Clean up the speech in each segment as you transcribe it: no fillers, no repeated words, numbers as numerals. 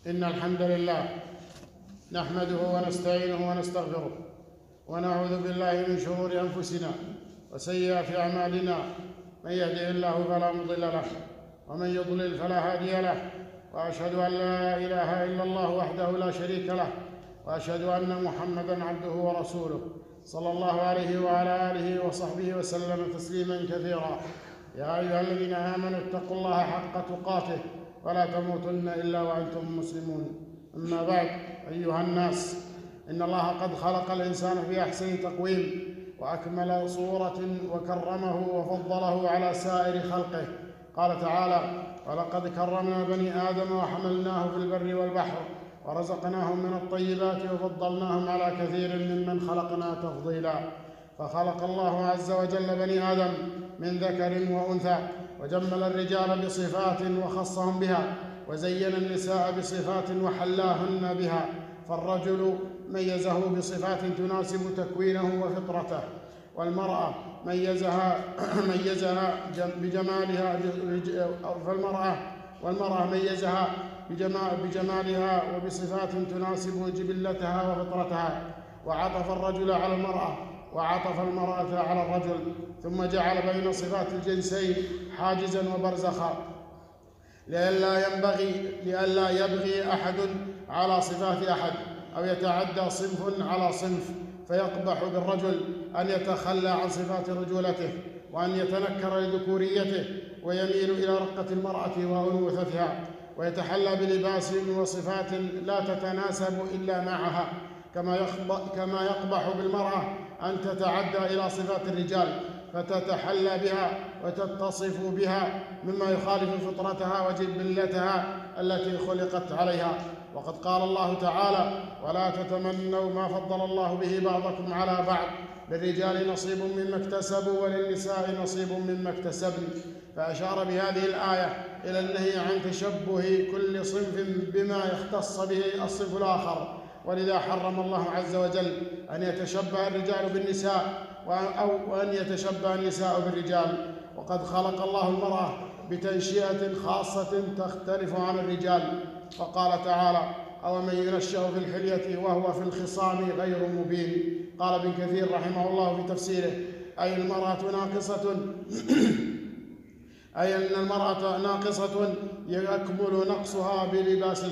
إن الحمد لله نحمده ونستعينه ونستغفره ونعوذ بالله من شرور أنفسنا وسيئات أعمالنا. من يهده الله فلا مضل له ومن يضلل فلا هادي له، وأشهد أن لا إله إلا الله وحده لا شريك له، وأشهد أن محمدًا عبده ورسوله صلى الله عليه وعلى آله وصحبه وسلم تسليمًا كثيرا. يا أيها الذين آمنوا اتقوا الله حق تقاته ولا تموتن إلا وأنتم مسلمون. أما بعد، أيها الناس، إن الله قد خلق الإنسان في أحسن تقويم وأكمل صورة وكرمه وفضله على سائر خلقه. قال تعالى: ولقد كرمنا بني آدم وحملناه في البر والبحر ورزقناهم من الطيبات وفضلناهم على كثير ممن خلقنا تفضيلا. فخلق الله عز وجل بني آدم من ذكر وأنثى، وجمل الرجال بصفات وخصهم بها، وزين النساء بصفات وحلاهن بها. فالرجل ميزه بصفات تناسب تكوينه وفطرته، والمرأة ميزها بجمالها بجمالها وبصفات تناسب جبلتها وفطرتها. وعطف الرجل على المرأة وعطف المرأة على الرجل، ثم جعل بين صفات الجنسين حاجزا وبرزخا لئلا يبغي أحد على صفات أحد، أو يتعدى صنف على صنف، فيقبح بالرجل أن يتخلى عن صفات رجولته، وأن يتنكر لذكوريته، ويميل إلى رقة المرأة وأنوثتها، ويتحلى بلباس وصفات لا تتناسب إلا معها، كما يقبح بالمرأة أن تتعدى إلى صفات الرجال فتتحلى بها وتتصف بها مما يخالف فطرتها وجبلتها التي خلقت عليها. وقد قال الله تعالى: ولا تتمنوا ما فضل الله به بعضكم على بعض، للرجال نصيب مما اكتسبوا وللنساء نصيب مما اكتسبن. فأشار بهذه الآية إلى النهي عن تشبه كل صنف بما يختص به الصنف الآخر، ولذا حرم الله عز وجل أن يتشبه الرجال بالنساء أو أن يتشبه النساء بالرجال. وقد خلق الله المرأة بتنشئة خاصة تختلف عن الرجال، فقال تعالى: أومن ينشأ في الحلية وهو في الخصام غير مبين. قال ابن كثير رحمه الله في تفسيره: أي أن المرأة ناقصة يكمل نقصها بلباس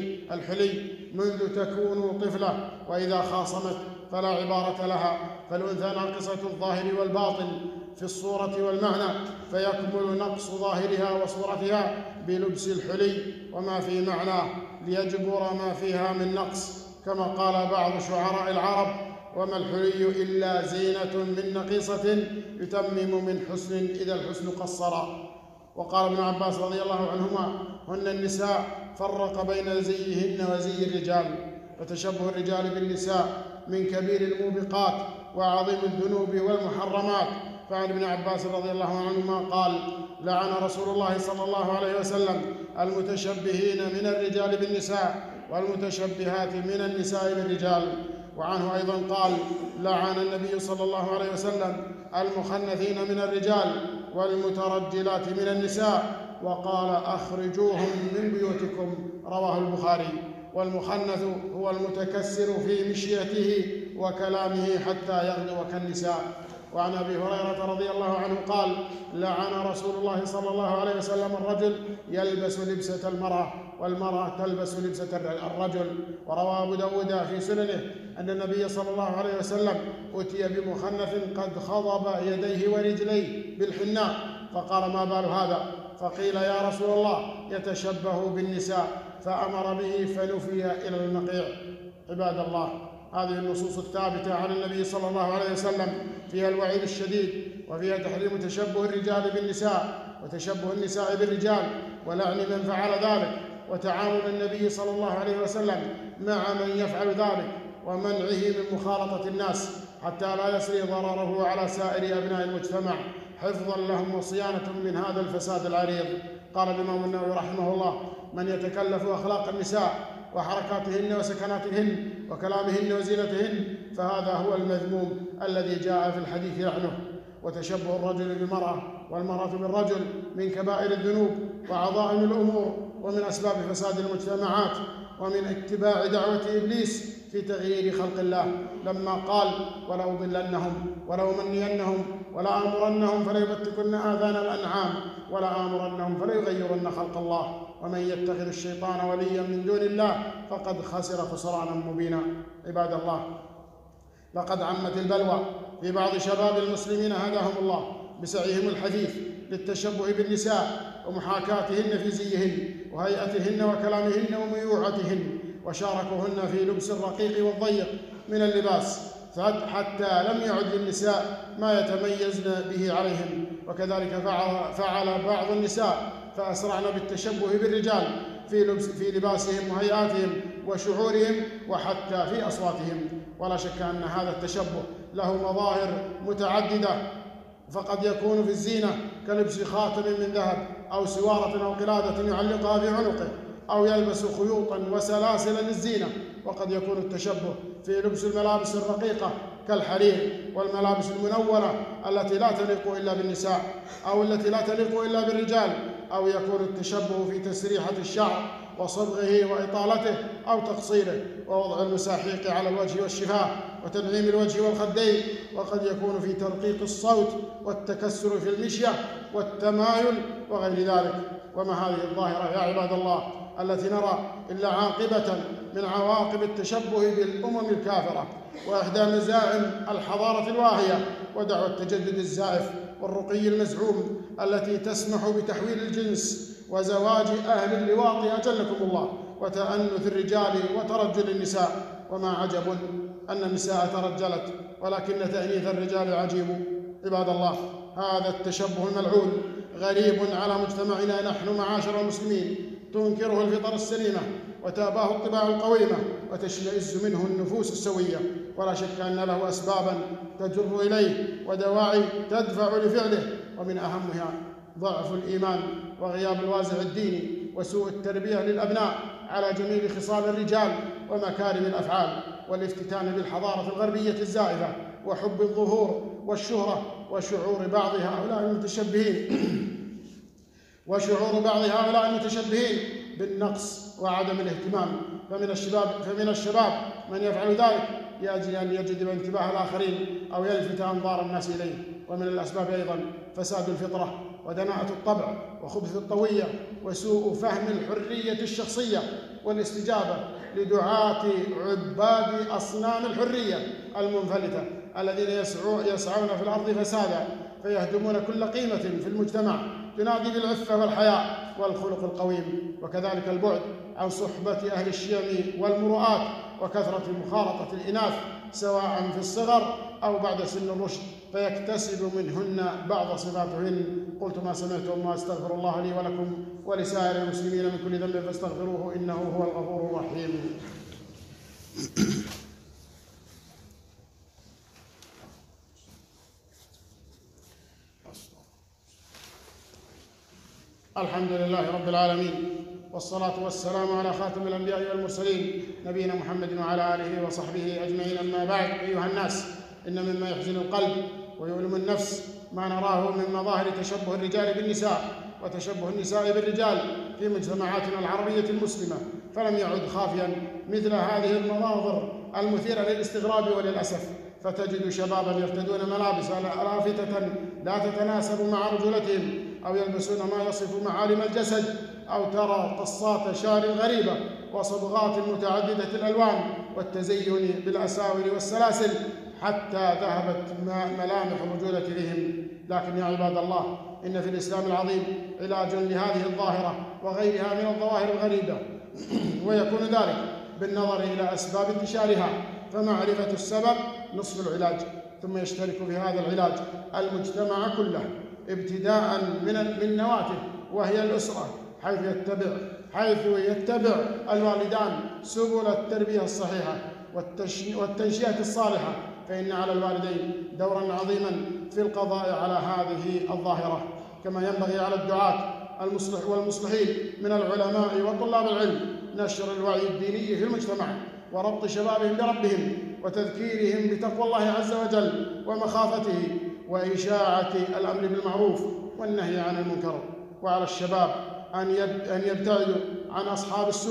الحلي منذ تكون طفلة، وإذا خاصمت فلا عبارة لها. فالأنثى ناقصة الظاهر والباطن في الصورة والمعنى، فيكمل نقص ظاهرها وصورتها بلبس الحلي وما في معناه، ليجبر ما فيها من نقص، كما قال بعض شعراء العرب: وما الحلي إلا زينة من نقيصة يتمم من حسن إذا الحسن قصرا. وقال ابن عباس رضي الله عنهما: هن النساء فرق بين زيهن وزي الرجال، فتشبه الرجال بالنساء من كبير الموبقات وعظيم الذنوب والمحرمات. فعن ابن عباس رضي الله عنهما قال: لعن رسول الله صلى الله عليه وسلم المتشبهين من الرجال بالنساء والمتشبهات من النساء بالرجال. وعنه أيضا قال: لعن النبي صلى الله عليه وسلم المخنثين من الرجال والمترجلات من النساء، وقال: أخرجوهم من بيوتكم. رواه البخاري. والمخنث هو المتكسر في مشيته وكلامه حتى يغدو كالنساء. وعن أبي هريرة رضي الله عنه قال: لعن رسول الله صلى الله عليه وسلم الرجل يلبس لبسة المرأة والمرأة تلبس لبسة الرجل. وروى أبو داود في سننه أن النبي صلى الله عليه وسلم أتي بمخنث قد خضب يديه ورجليه بالحناء، فقال: ما بال هذا؟ فقيل: يا رسول الله يتشبه بالنساء، فأمر به فنفي إلى النقيع. عباد الله، هذه النصوص الثابتة عن النبي صلى الله عليه وسلم فيها الوعيد الشديد، وفيها تحريم تشبه الرجال بالنساء وتشبه النساء بالرجال ولعن من فعل ذلك، وتعامل النبي صلى الله عليه وسلم مع من يفعل ذلك، ومنعه من مخالطة الناس حتى لا يسري ضرره على سائر أبناء المجتمع، حفظا لهم وصيانة من هذا الفساد العريض. قال الإمام النووي رحمه الله: من يتكلف أخلاق النساء وحركاتهن وسكناتهن وكلامهن وزينتهن فهذا هو المذموم الذي جاء في الحديث لعنه. وتشبه الرجل بالمرأة والمرأة بالرجل من كبائر الذنوب وعظائم الأمور ومن أسباب فساد المجتمعات. ومن اتباع دعوة إبليس في تغيير خلق الله لما قال: ولأضلنهم ولأمنينهم ولآمرنهم فليبتكن آذان الأنعام ولآمرنهم فليغيرن خلق الله ومن يتخذ الشيطان وليا من دون الله فقد خسر خسرانا مبينا. عباد الله، لقد عمت البلوى في بعض شباب المسلمين هداهم الله بسعيهم الحثيث للتشبه بالنساء ومحاكاتهن في زيهن وهيئتهن وكلامهن وميوعتهن، وشاركوهن في لبس الرقيق والضيق من اللباس حتى لم يعد للنساء ما يتميزن به عليهن. وكذلك فعل بعض النساء فأسرعن بالتشبه بالرجال في لباسهم وهيئاتهم وشعورهم وحتى في أصواتهم. ولا شك أن هذا التشبه له مظاهر متعددة، فقد يكون في الزينة كلبس خاتم من ذهب أو سوارة أو قلادة يعلقها في عنقه، أو يلبس خيوطا وسلاسل للزينة. وقد يكون التشبه في لبس الملابس الرقيقة كالحرير والملابس المنورة التي لا تليق إلا بالنساء أو التي لا تليق إلا بالرجال، أو يكون التشبه في تسريحة الشعر وصبغه وإطالته أو تقصيره ووضع المساحيق على الوجه والشفاه وتنعيم الوجه والخدين. وقد يكون في ترقيق الصوت والتكسر في المشية والتمايل وغير ذلك. وما هذه الظاهرة يا عباد الله التي نرى إلا عاقبة من عواقب التشبه بالأمم الكافرة وإحدى مزاعم الحضارة الواهية ودعوى التجدد الزائف والرقي المزعوم التي تسمح بتحويل الجنس وزواج أهل اللواط أجلكم الله وتأنث الرجال وترجل النساء. وما عجب أن النساء ترجلت ولكن تأنيث الرجال عجيب. عباد الله، هذا التشبه الملعون غريب على مجتمعنا نحن معاشر المسلمين، تنكره الفطر السليمة وتاباه الطباع القويمة وتشمئز منه النفوس السوية. ولا شك أن له أسبابا تجر إليه ودواعي تدفع لفعله، ومن أهمها ضعف الإيمان وغياب الوازع الديني وسوء التربية للأبناء على جميل خصال الرجال ومكارم الأفعال، والافتتان بالحضارة الغربية الزائفة وحب الظهور والشهرة وشعور بعض هؤلاء المتشبهين بالنقص وعدم الاهتمام. فمن الشباب من يفعل ذلك لأجل أن يجذب انتباه الآخرين أو يلفت أنظار الناس إليه. ومن الأسباب أيضا فساد الفطرة ودناءة الطبع وخبث الطوية وسوء فهم الحرية الشخصية والاستجابة لدعاة عباد أصنام الحرية المنفلتة الذين يسعون في الأرض فسادا، فيهدمون كل قيمة في المجتمع تنادي بالعفة والحياء والخلق القويم. وكذلك البعد عن صحبة أهل الشيم والمروءات وكثرة مخالطة الإناث سواء في الصغر أو بعد سن الرشد فيكتسب منهن بعض صفاتهن. قلت ما سمعتم وأستغفر الله لي ولكم ولسائر المسلمين من كل ذنب فاستغفروه إنه هو الغفور الرحيم. الحمد لله رب العالمين، والصلاة والسلام على خاتم الأنبياء والمرسلين نبينا محمد وعلى آله وصحبه أجمعين. أما بعد، أيها الناس، إن مما يحزن القلب ويؤلم النفس ما نراه من مظاهر تشبه الرجال بالنساء وتشبه النساء بالرجال في مجتمعاتنا العربية المسلمة، فلم يعد خافيا مثل هذه المناظر المثيرة للاستغراب وللأسف. فتجد شبابا يرتدون ملابس لافتة لا تتناسب مع رجولتهم، أو يلبسون ما يصف معالم الجسد، أو ترى قصات شعر غريبة وصبغات متعددة الألوان والتزين بالأساور والسلاسل حتى ذهبت ملامح الرجولة بهم. لكن يا عباد الله، إن في الإسلام العظيم علاج لهذه الظاهرة وغيرها من الظواهر الغريبة، ويكون ذلك بالنظر إلى أسباب انتشارها، فمعرفة السبب نصف العلاج. ثم يشترك في هذا العلاج المجتمع كله ابتداء من نواته وهي الأسرة، حيث يتبع الوالدان سبل التربية الصحيحة والتنشئة الصالحة، فإن على الوالدين دورا عظيما في القضاء على هذه الظاهرة، كما ينبغي على الدعاة والمصلحين من العلماء وطلاب العلم نشر الوعي الديني في المجتمع وربط شبابهم بربهم وتذكيرهم بتقوى الله عز وجل ومخافته وإشاعة الأمر بالمعروف والنهي عن المنكر. وعلى الشباب أن يبتعدوا عن أصحاب السوء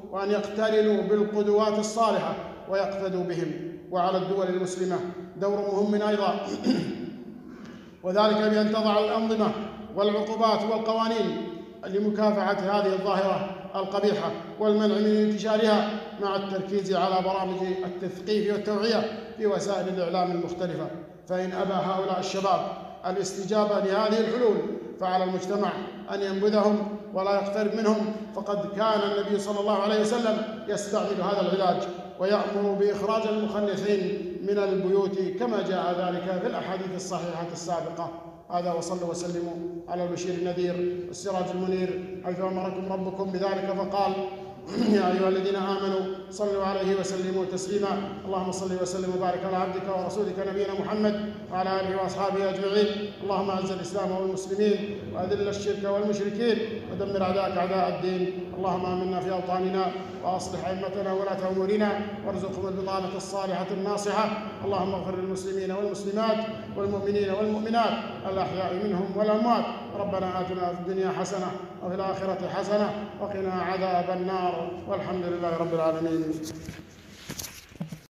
وأن يقترنوا بالقدوات الصالحة ويقتدوا بهم. وعلى الدول المسلمة دور مهم أيضا، وذلك بأن تضع الأنظمة والعقوبات والقوانين لمكافحة هذه الظاهرة القبيحة والمنع من انتشارها، مع التركيز على برامج التثقيف والتوعية في وسائل الإعلام المختلفة. فإن أبى هؤلاء الشباب الاستجابة لهذه الحلول فعلى المجتمع أن ينبذهم ولا يقترب منهم، فقد كان النبي صلى الله عليه وسلم يستعمل هذا العلاج ويأمر بإخراج المخنثين من البيوت كما جاء ذلك في الأحاديث الصحيحة السابقة. هذا وصلوا وسلموا على البشير النذير والسراج المنير، حيث أمركم ربكم بذلك فقال: يا أيها الذين آمنوا صلوا عليه وسلموا تسليما. اللهم صل وسلم وبارك على عبدك ورسولك نبينا محمد وعلى آله وأصحابه أجمعين. اللهم أعز الإسلام والمسلمين وأذل الشرك والمشركين ودمر أعداءك أعداء الدين. اللهم آمنا في أوطاننا وأصلح أئمتنا وولاة أمورنا وارزقهم البطانة الصالحة الناصحة. اللهم اغفر للمسلمين والمسلمات والمؤمنين والمؤمنات الأحياء منهم والأموات. ربنا آتنا في الدنيا حسنة وفي الآخرة حسنة وقنا عذاب النار، والحمد لله رب العالمين.